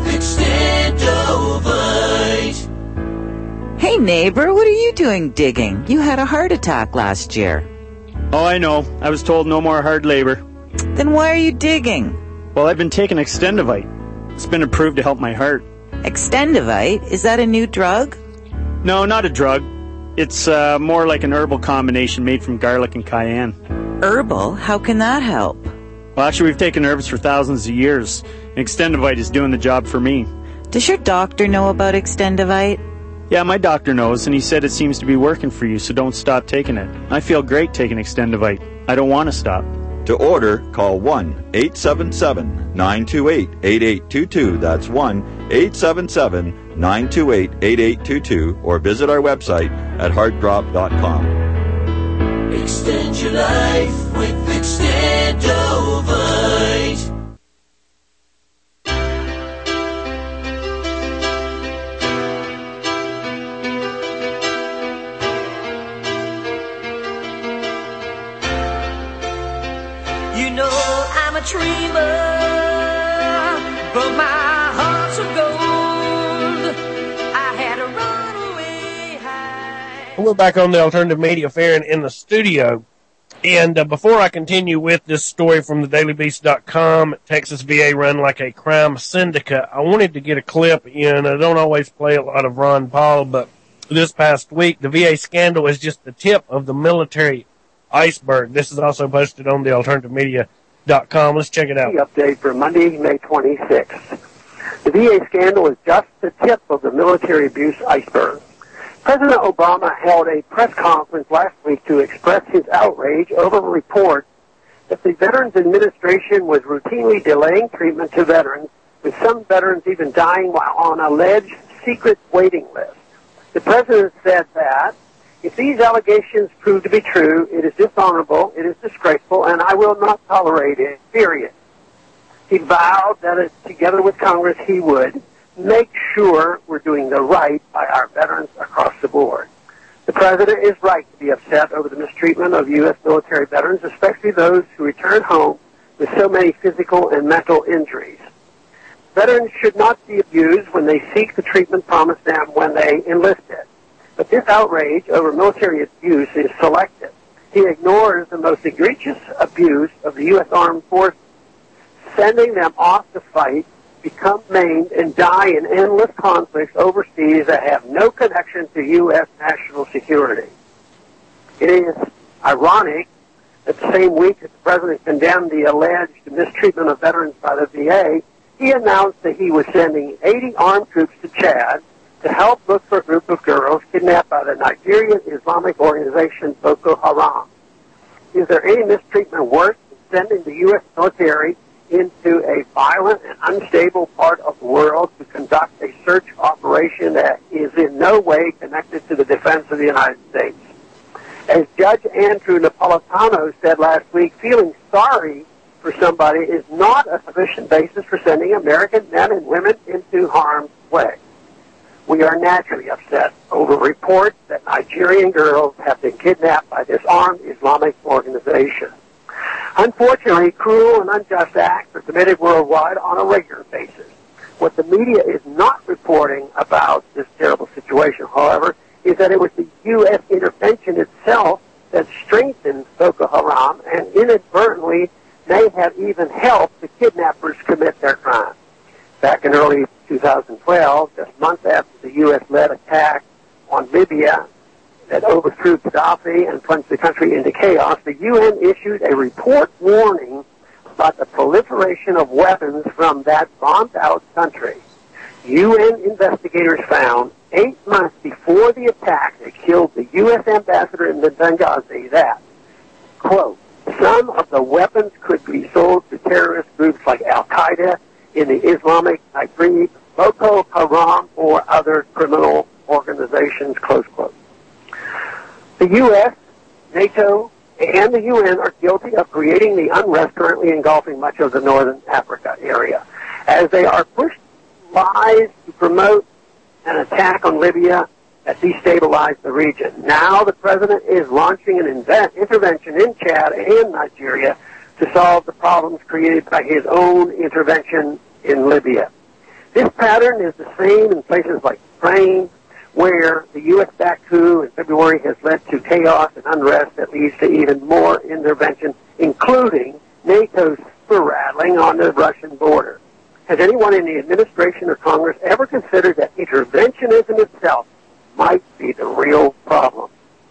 Extendovite. Hey neighbor, what are you doing digging? You had a heart attack last year. Oh, I know. I was told no more hard labor. Then why are you digging? Well, I've been taking Extendovite. It's been approved to help my heart. Extendovite? Is that a new drug? No, not a drug. It's uh, more like an herbal combination made from garlic and cayenne. Herbal? How can that help? Well, actually, we've taken herbs for thousands of years. And Extendovite is doing the job for me. Does your doctor know about Extendovite? Yeah, my doctor knows, and he said it seems to be working for you, so don't stop taking it. I feel great taking Extendovite. I don't want to stop. To order, call one eight seven seven, nine two eight, eight eight two two. That's one eight seven seven, nine two eight, eight eight two two, or visit our website at heart drop dot com. Extend your life with Extendovite. You know I'm a dreamer, but my heart's of gold. I had a runaway high. We're back on the Alternative Media Fair and in the studio. And uh, before I continue with this story from the daily beast dot com, Texas V A run like a crime syndicate, I wanted to get a clip in. I don't always play a lot of Ron Paul, but this past week, the V A scandal is just the tip of the military iceberg. This is also posted on the alternative media dot com. Let's check it out. Update for Monday, May twenty-sixth. The V A scandal is just the tip of the military abuse iceberg. President Obama held a press conference last week to express his outrage over a report that the Veterans Administration was routinely delaying treatment to veterans, with some veterans even dying while on alleged secret waiting lists. The president said that if these allegations prove to be true, it is dishonorable, it is disgraceful, and I will not tolerate it, period. He vowed that it, together with Congress, he would make sure we're doing the right by our veterans across the board. The president is right to be upset over the mistreatment of U S military veterans, especially those who return home with so many physical and mental injuries. Veterans should not be abused when they seek the treatment promised them when they enlisted. But this outrage over military abuse is selective. He ignores the most egregious abuse of the U S Armed Forces. sending them off to fight, become maimed, and die in endless conflicts overseas that have no connection to U S national security. It is ironic that the same week that the President condemned the alleged mistreatment of veterans by the V A, he announced that he was sending eighty armed troops to Chad to help look for a group of girls kidnapped by the Nigerian Islamic organization Boko Haram. Is there any mistreatment worse than sending the U S military into a violent and unstable part of the world to conduct a search operation that is in no way connected to the defense of the United States? As Judge Andrew Napolitano said last week, feeling sorry for somebody is not a sufficient basis for sending American men and women into harm's way. We are naturally upset over reports that Nigerian girls have been kidnapped by this armed Islamic organization. Unfortunately, cruel and unjust acts are committed worldwide on a regular basis. What the media is not reporting about this terrible situation, however, is that it was the U S intervention itself that strengthened Boko Haram and inadvertently may have even helped the kidnappers commit their crimes. Back in early two thousand twelve, just months after the U S-led attack on Libya that overthrew Gaddafi and plunged the country into chaos, the U N issued a report warning about the proliferation of weapons from that bombed-out country. U N investigators found eight months before the attack that killed the U S ambassador in Benghazi that, quote, some of the weapons could be sold to terrorist groups like Al-Qaeda in the Islamic Maghreb, Boko Haram, or other criminal organizations, close quote. The U S, NATO, and the U N are guilty of creating the unrest currently engulfing much of the northern Africa area, as they are pushed lies to promote an attack on Libya that destabilized the region. Now the President is launching an invent, intervention in Chad and Nigeria to solve the problems created by his own intervention in Libya. This pattern is the same in places like Ukraine, where the U S-backed coup in February has led to chaos and unrest that leads to even more intervention, including NATO's rattling on the Russian border. Has anyone in the administration or Congress ever considered that interventionism itself might be the real problem?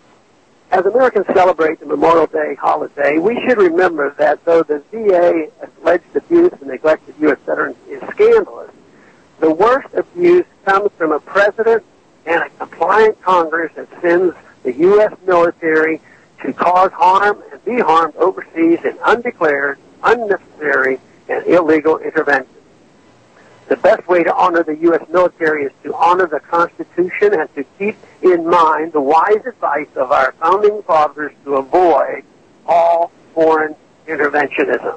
As Americans celebrate the Memorial Day holiday, we should remember that though the V A alleged abuse and neglect of U S veterans is scandalous, the worst abuse comes from a president and a compliant Congress that sends the U S military to cause harm and be harmed overseas in undeclared, unnecessary, and illegal interventions. The best way to honor the U S military is to honor the Constitution and to keep in mind the wise advice of our founding fathers to avoid all foreign interventionism.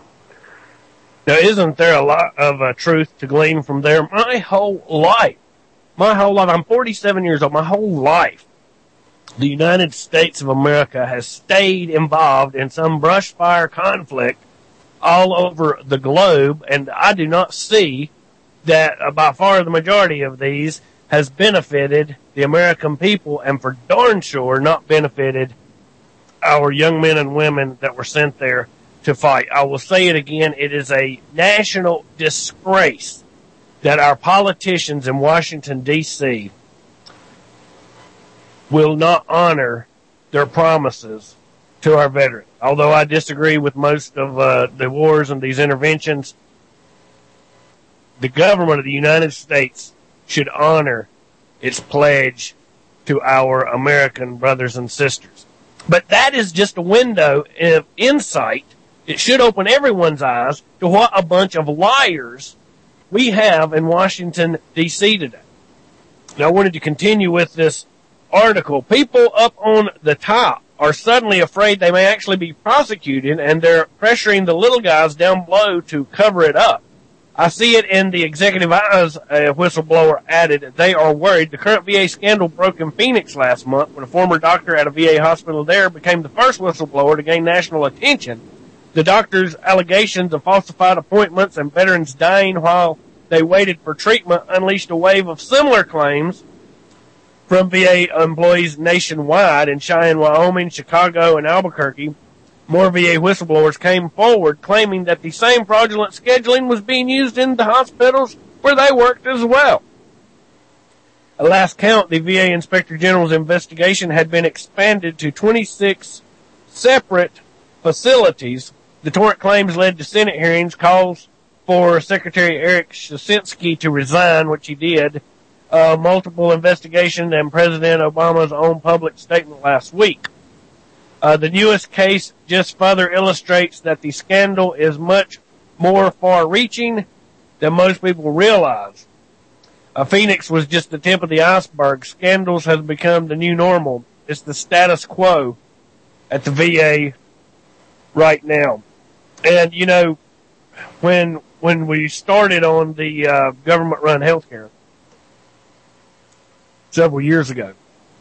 Now, isn't there a lot of uh, truth to glean from there? My whole life, my whole life, I'm forty-seven years old, my whole life, the United States of America has stayed involved in some brush fire conflict all over the globe, and I do not see that uh, by far the majority of these has benefited the American people and for darn sure not benefited our young men and women that were sent there to fight. I will say it again, it is a national disgrace that our politicians in Washington, D C will not honor their promises to our veterans. Although I disagree with most of uh, the wars and these interventions, the government of the United States should honor its pledge to our American brothers and sisters. But that is just a window of insight. It should open everyone's eyes to what a bunch of liars we have in Washington, D C today. Now, I wanted to continue with this article. People up on the top are suddenly afraid they may actually be prosecuted, and they're pressuring the little guys down below to cover it up. I see it in the Executive Eyes, a whistleblower added. They are worried. The current V A scandal broke in Phoenix last month when a former doctor at a V A hospital there became the first whistleblower to gain national attention. The doctor's allegations of falsified appointments and veterans dying while they waited for treatment unleashed a wave of similar claims from V A employees nationwide in Cheyenne, Wyoming, Chicago, and Albuquerque. More V A whistleblowers came forward claiming that the same fraudulent scheduling was being used in the hospitals where they worked as well. At last count, the V A Inspector General's investigation had been expanded to twenty-six separate facilities. The torrent claims led to Senate hearings, calls for Secretary Eric Shasinski to resign, which he did, uh, multiple investigations, and President Obama's own public statement last week. Uh, the newest case just further illustrates that the scandal is much more far-reaching than most people realize. Uh, Phoenix was just the tip of the iceberg. Scandals has become the new normal. It's the status quo at the V A right now. And, you know, when when we started on the uh, government-run healthcare several years ago,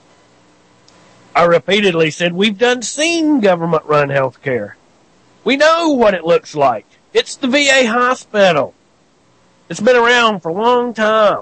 I repeatedly said, we've done seen government-run healthcare. We know what it looks like. It's the V A hospital. It's been around for a long time.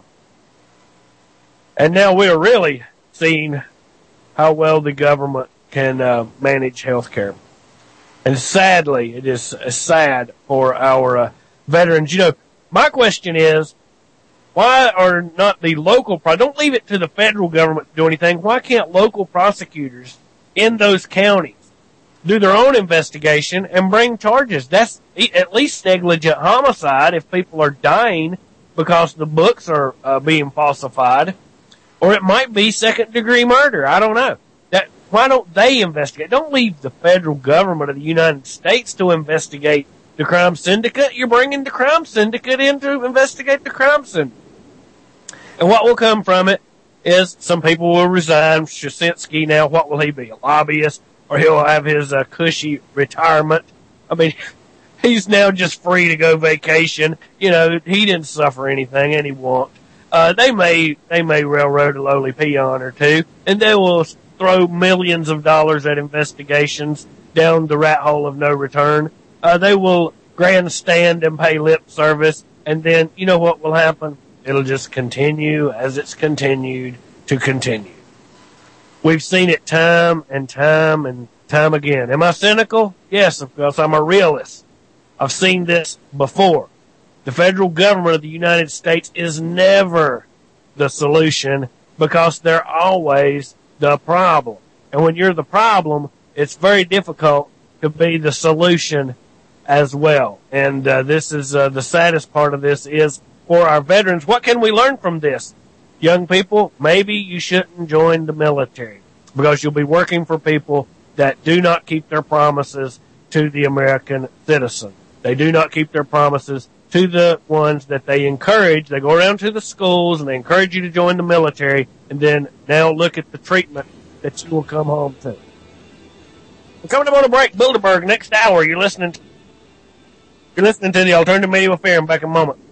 And now we're really seeing how well the government can uh, manage healthcare. And sadly, it is sad for our uh, veterans. You know, my question is, why are not the local, pro- don't leave it to the federal government to do anything. Why can't local prosecutors in those counties do their own investigation and bring charges? That's at least negligent homicide if people are dying because the books are uh, being falsified. Or it might be second degree murder. I don't know. That, why don't they investigate? Don't leave the federal government of the United States to investigate the crime syndicate. You're bringing the crime syndicate in to investigate the crime syndicate. And what will come from it is some people will resign. Shasinski now, what will he be? A lobbyist? Or he'll have his uh, cushy retirement. I mean, he's now just free to go vacation. You know, he didn't suffer anything and he won't. Uh, they may, they may railroad a lowly peon or two, and they will throw millions of dollars at investigations down the rat hole of no return. Uh, they will grandstand and pay lip service, and then, you know what will happen? It'll just continue as it's continued to continue. We've seen it time and time and time again. Am I cynical? Yes, of course, I'm a realist. I've seen this before. The federal government of the United States is never the solution because they're always the problem. And when you're the problem, it's very difficult to be the solution as well. And uh, this is uh, the saddest part of this is for our veterans. What can we learn from this? Young people, maybe you shouldn't join the military because you'll be working for people that do not keep their promises to the American citizen. They do not keep their promises to the ones that they encourage. They go around to the schools and they encourage you to join the military, and then now look at the treatment that you will come home to. We're coming up on a break. Bilderberg, next hour. You're listening to, you're listening to the Alternative Media with Fair. Back in a moment.